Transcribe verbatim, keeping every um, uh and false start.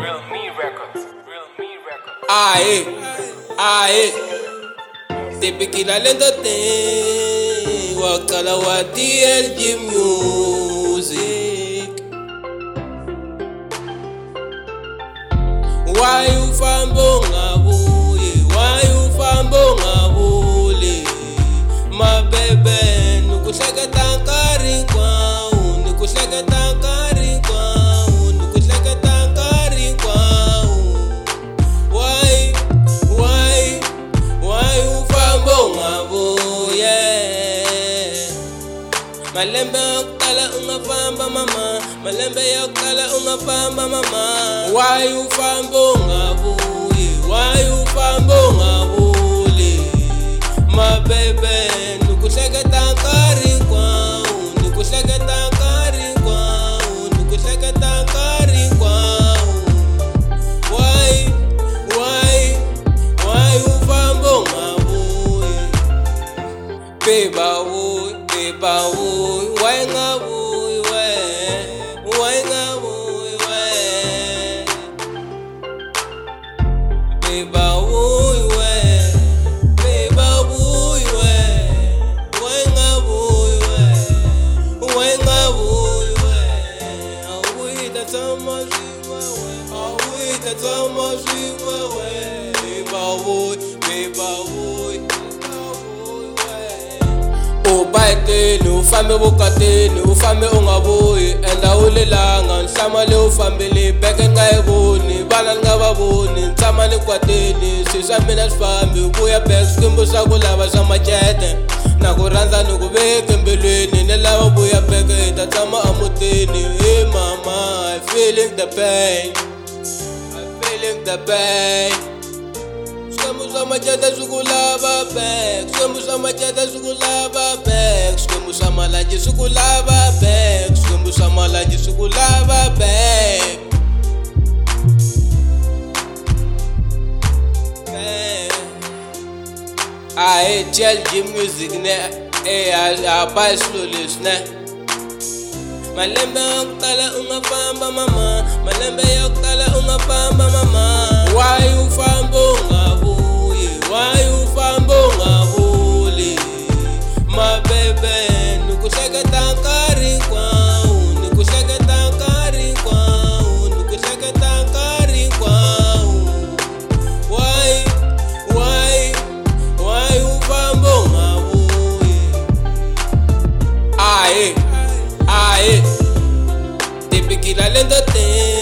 Real Me Records. Real Me Records. Aê, aê, tipikila lento tem wakala wa T L G Music. Why you fambo ngabuye? Why you fambo ngabule? My baby, nukushaka tankari kwa, nukushaka tankari kwa, nukushaka tankari kwa. Why, why, why you fambo ngabuye? Malembe yakala ungafamba mama, malembe yakala ungafamba mama. Why you fambo ngabuye? Why you fambo ngabule? My baby, nukushaka tankari kwa, nukushaka tankari kwa, nukushaka tankari kwa. Why, why, why you fambo ngabuye? Beba woy, beba woy, why ngabuye we? Why ngabuye we? Beba woy we, beba woy we, why ngabuye we? Why ngabuye we? Awi tatama shiwa we, awi tatama shiwa we. Beba woy, beba woy, beba woy we. Ubayitini ufambe bukatini ufambe ungabuyi enda ulilanga nhlamale ufambile beke ngayiboni bana ngababoni ntshama ni kwatini swiswa mina swifambi ubuya back swikimbo swa ku lava swa macete na ku rhandza ni ku veka embilwini ni lava buya beke hi ta tshama amutini. Hey mama, I feeling the pain, I feeling the pain. Swikembu swa macete swi ku lava back, swikembu swa macete swi ku lava back, swikembu swa malanje swi ku lava back, swikembu swa malanje swi ku lava back. Aye, T L G Music ne, eh, abai swilo leswi ne. Malembe yakutala ungafamba mama, malembe yakutala ungafamba mama. Why you fambo ngabuye? Why you fambo ngabule? My baby, nukushaka tankari kwa, nukushaka tankari kwa, nukushaka tankari kwa. Why, why, why you fambo ngabuye? Aye, aye, tipikila lento tem